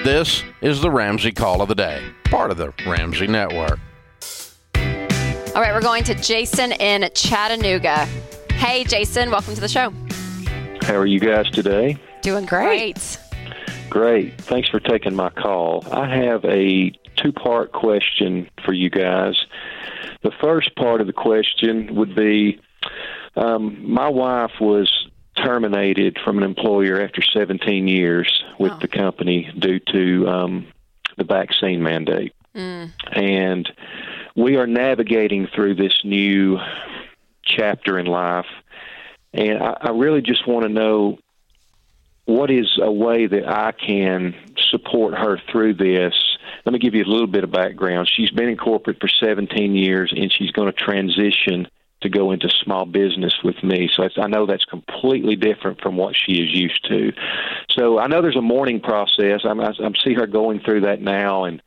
This is the Ramsey Call of the Day, part of the Ramsey Network. All right, we're going to Jason in Chattanooga. Hey, Jason, welcome to the show. How are you guys today? Doing great. Great. Thanks for taking my call. I have a two-part question for you guys. The first part of the question would be, my wife was terminated from an employer after 17 years with the company due to the vaccine mandate. And we are navigating through this new chapter in life. And I really just want to know, what is a way that I can support her through this? Let me give you a little bit of background. She's been in corporate for 17 years, and she's going to transition to go into small business with me. So I know that's completely different from what she is used to. So I know there's a mourning process. I see her going through that now, and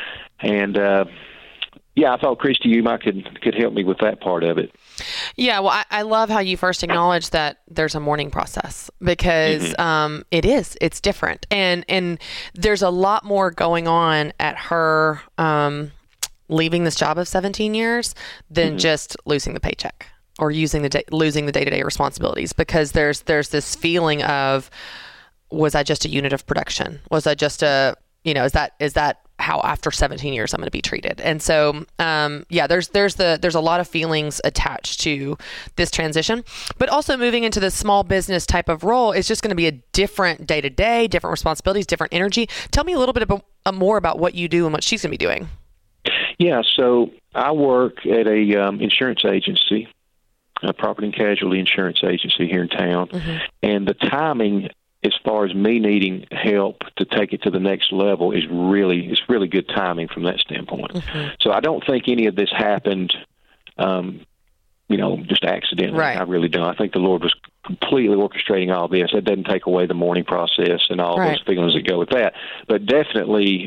I thought, Christy, you might could help me with that part of it. Yeah, well, I love how you first acknowledge that there's a mourning process, because it's different, and there's a lot more going on at her leaving this job of 17 years than just losing the paycheck or losing the day-to-day responsibilities, because there's this feeling of, was I just a unit of production? Was I just is that how after 17 years I'm going to be treated? And so, there's a lot of feelings attached to this transition, but also moving into the small business type of role is just going to be a different day-to-day, different responsibilities, different energy. Tell me a little bit more about what you do and what she's going to be doing. Yeah, so I work at a insurance agency, a property and casualty insurance agency here in town, and the timing as far as me needing help to take it to the next level is really good timing from that standpoint. So I don't think any of this happened, just accidentally. Right. I really don't. I think the Lord was completely orchestrating all this. That doesn't take away the mourning process and all those feelings that go with that. But definitely,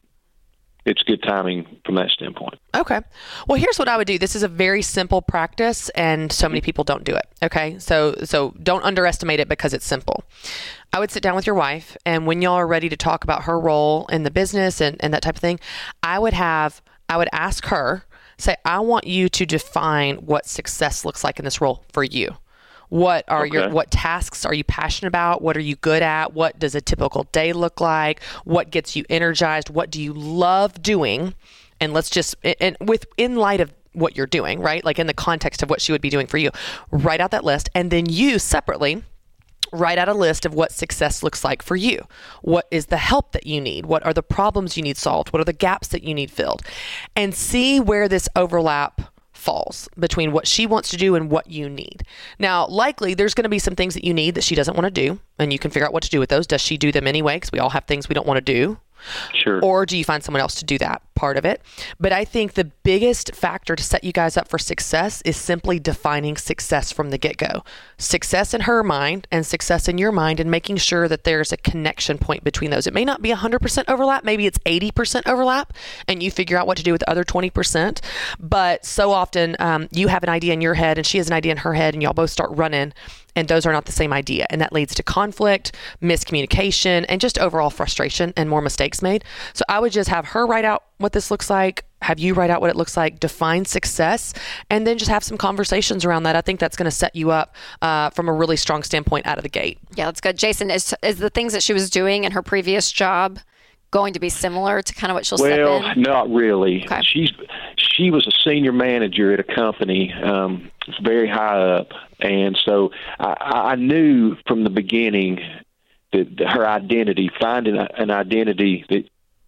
it's good timing from that standpoint. Okay. Well, here's what I would do. This is a very simple practice, and so many people don't do it. Okay. So don't underestimate it because it's simple. I would sit down with your wife, and when y'all are ready to talk about her role in the business and that type of thing, I would ask her, say, I want you to define what success looks like in this role for you. What are what tasks are you passionate about? What are you good at? What does a typical day look like? What gets you energized? What do you love doing? And let's just, in light of what you're doing, right? Like in the context of what she would be doing for you, write out that list. And then you separately write out a list of what success looks like for you. What is the help that you need? What are the problems you need solved? What are the gaps that you need filled? And see where this overlap falls between what she wants to do and what you need. Now, likely there's going to be some things that you need that she doesn't want to do, and you can figure out what to do with those. Does she do them anyway? Because we all have things we don't want to do. Sure. Or do you find someone else to do that part of it? But I think the biggest factor to set you guys up for success is simply defining success from the get-go. Success in her mind and success in your mind, and making sure that there's a connection point between those. It may not be 100% overlap. Maybe it's 80% overlap, and you figure out what to do with the other 20%. But so often you have an idea in your head and she has an idea in her head, and y'all both start running, and those are not the same idea. And that leads to conflict, miscommunication, and just overall frustration and more mistakes made. So I would just have her write out what this looks like, have you write out what it looks like, define success, and then just have some conversations around that. I think that's going to set you up from a really strong standpoint out of the gate. Yeah, that's good. Jason, is the things that she was doing in her previous job going to be similar to kind of what she'll step in? Well, not really. Okay. She was a senior manager at a company very high up, and so I knew from the beginning that her identity, finding an identity that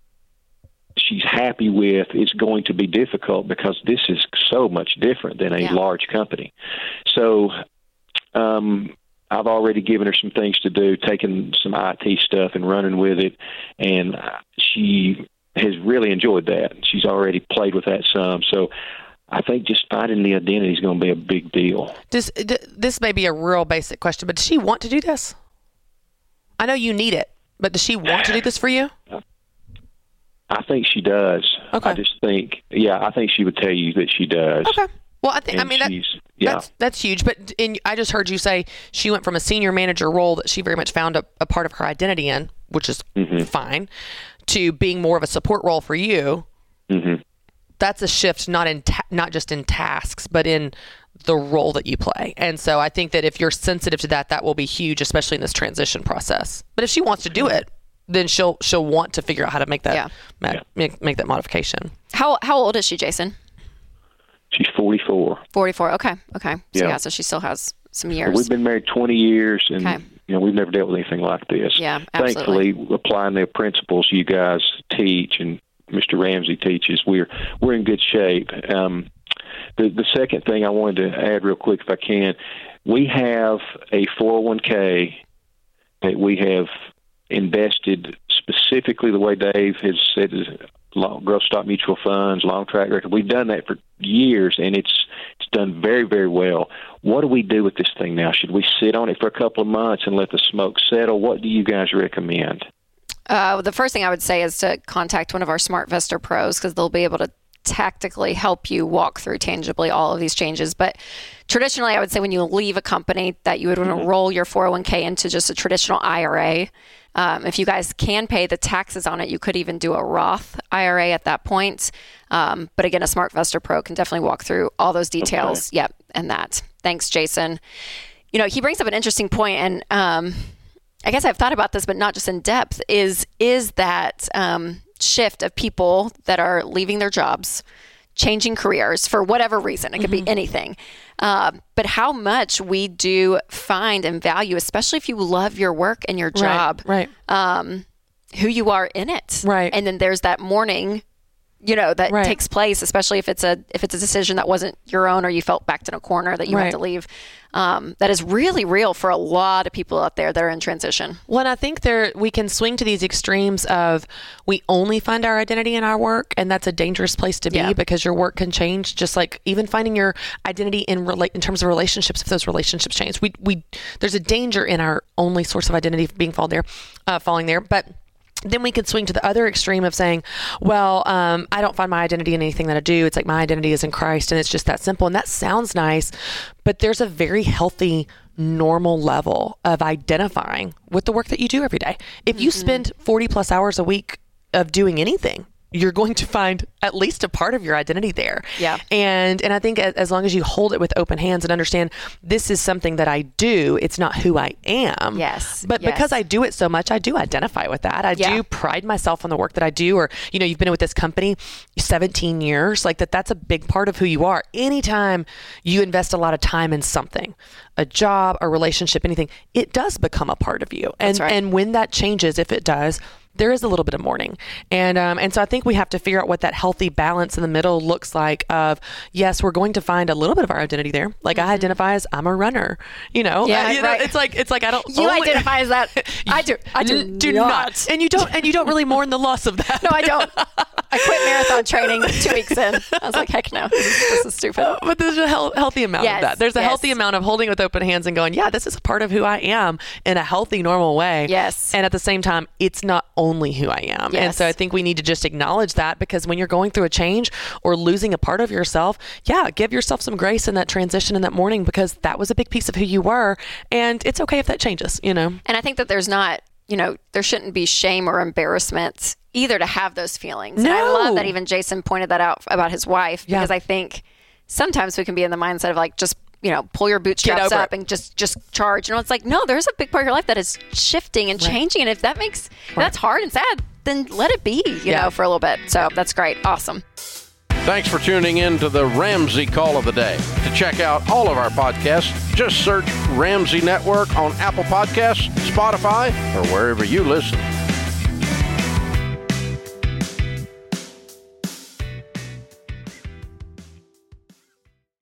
she's happy with, is going to be difficult, because this is so much different than a large company. So I've already given her some things to do, taking some IT stuff and running with it, and she has really enjoyed that. She's already played with that some. So I think just finding the identity is going to be a big deal. This may be a real basic question, but does she want to do this? I know you need it, but does she want to do this for you? I think she does. Okay. I just think, I think she would tell you that she does. Okay. Well, that's huge. But I just heard you say she went from a senior manager role that she very much found a part of her identity in, which is fine, to being more of a support role for you. That's a shift, not just in tasks, but in the role that you play. And so I think that if you're sensitive to that, that will be huge, especially in this transition process. But if she wants to do it, then she'll want to figure out how to make that make that modification. How old is she, Jason? She's 44. 44. Okay. So so she still has some years. We've been married 20 years, and we've never dealt with anything like this. Yeah, absolutely. Thankfully, applying the principles you guys teach and Mr. Ramsey teaches, we're in good shape. The second thing I wanted to add real quick, if I can, we have a 401k that we have invested specifically the way Dave has said, growth stock mutual funds, long track record. We've done that for years, and it's done very, very well. What do we do with this thing now? Should we sit on it for a couple of months and let the smoke settle? What do you guys recommend? The first thing I would say is to contact one of our SmartVestor pros, because they'll be able to tactically help you walk through tangibly all of these changes. But traditionally, I would say when you leave a company that you would want to roll your 401k into just a traditional IRA. If you guys can pay the taxes on it, you could even do a Roth IRA at that point. But again, a SmartVestor Pro can definitely walk through all those details. Okay. Yep, and that. Thanks, Jason. He brings up an interesting point, and I guess I've thought about this, but not just in depth, is that shift of people that are leaving their jobs, changing careers for whatever reason. It could be anything. But how much we do find and value, especially if you love your work and your job, right. Who you are in it. Right. And then there's that mourning, that takes place, especially if it's a decision that wasn't your own, or you felt backed in a corner that you had to leave. That is really real for a lot of people out there that are in transition. Well, and I think we can swing to these extremes of we only find our identity in our work, and that's a dangerous place to be because your work can change. Just like even finding your identity in terms of relationships, if those relationships change, there's a danger in our only source of identity being falling there, but. Then we could swing to the other extreme of saying, well, I don't find my identity in anything that I do. It's like my identity is in Christ, and it's just that simple. And that sounds nice, but there's a very healthy, normal level of identifying with the work that you do every day. If you spend 40 plus hours a week of doing anything, you're going to find at least a part of your identity there. Yeah. And I think as long as you hold it with open hands and understand this is something that I do, it's not who I am. Yes. But because I do it so much, I do identify with that. I do pride myself on the work that I do. Or, you've been with this company 17 years, like that's a big part of who you are. Anytime you invest a lot of time in something, a job, a relationship, anything, it does become a part of you. And, and when that changes, if it does, there is a little bit of mourning. And so I think we have to figure out what that healthy balance in the middle looks like of, yes, we're going to find a little bit of our identity there. Like I identify as I'm a runner, it's like, I don't, you identify as that. I do not. And you don't really mourn the loss of that. No, I don't. I quit marathon training 2 weeks in. I was like, heck no, this is stupid. But there's a healthy amount of that. There's a healthy amount of holding with open hands and going, yeah, this is a part of who I am in a healthy, normal way. Yes. And at the same time, it's not only who I am. Yes. And so I think we need to just acknowledge that, because when you're going through a change or losing a part of yourself, give yourself some grace in that transition and that mourning, because that was a big piece of who you were. And it's okay if that changes, And I think that there's not, there shouldn't be shame or embarrassment either to have those feelings. No. And I love that even Jason pointed that out about his wife, because I think sometimes we can be in the mindset of like, just, pull your bootstraps up and just charge. It's like, no, there's a big part of your life that is shifting and changing. And if that makes, that's hard and sad, then let it be, you know, for a little bit. So that's great. Awesome. Thanks for tuning in to the Ramsey Call of the Day. To check out all of our podcasts, just search Ramsey Network on Apple Podcasts, Spotify, or wherever you listen.